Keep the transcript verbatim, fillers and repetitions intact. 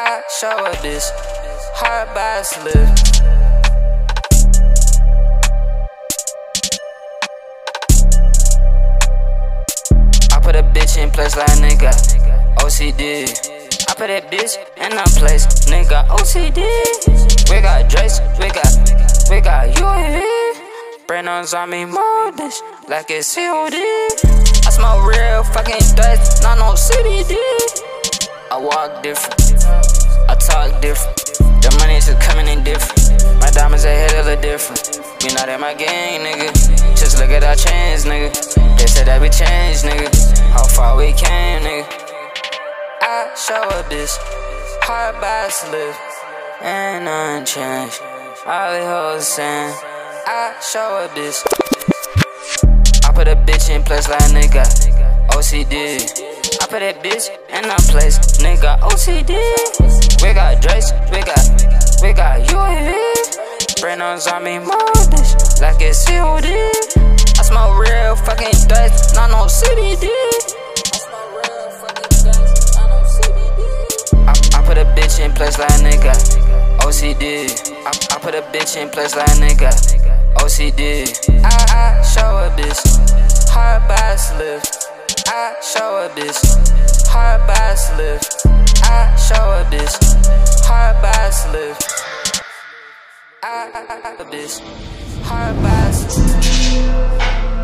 I show a bitch hard by a slip. I put a bitch in place like nigga O C D. I put that bitch in a place, nigga O C D. We got Drace, we got, we got U A V. Brandon's on me more dish, like it's C O D. I smoke real fucking dust, not no C B D. I walk different, I talk different. The money's just coming in different. My diamonds are hella different. You know that my gang, nigga. Just look at our chains, nigga. They said that we changed, nigga. How far we came, nigga. I show a bitch hard by a slip. Ain't nothing changed. All the hoes saying I show a bitch. I put a bitch in place like nigga O C D. I put that bitch in a place, nigga O C D. We got Drace, we got, we got U A V. Brandon's on me more dish, like it's C O D. I smoke real fucking dust, not no C B D. I, I put a bitch in place like nigga O C D. I, I put a bitch in place like nigga O C D. I, I show a bitch hard by a slip. I show a bitch hard by a slip. I show a bitch hard by a slip. I, I, I, a bitch hard by a slip.